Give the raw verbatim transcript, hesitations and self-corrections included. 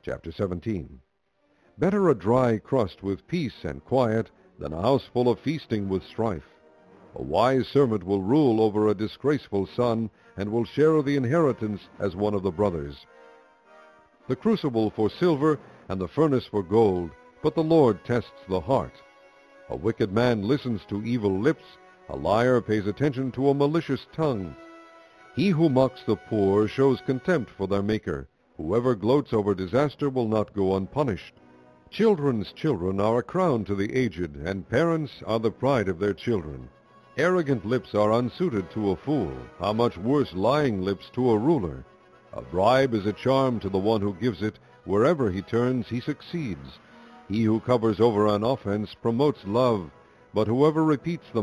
Chapter seventeen. Better a dry crust with peace and quiet than a house full of feasting with strife. A wise servant will rule over a disgraceful son, and will share the inheritance as one of the brothers. The crucible for silver and the furnace for gold, but the Lord tests the heart. A wicked man listens to evil lips, a liar pays attention to a malicious tongue. He who mocks the poor shows contempt for their Maker. Whoever gloats over disaster will not go unpunished. Children's children are a crown to the aged, and parents are the pride of their children. Arrogant lips are unsuited to a fool. How much worse lying lips to a ruler? A bribe is a charm to the one who gives it. Wherever he turns, he succeeds. He who covers over an offense promotes love, but whoever repeats the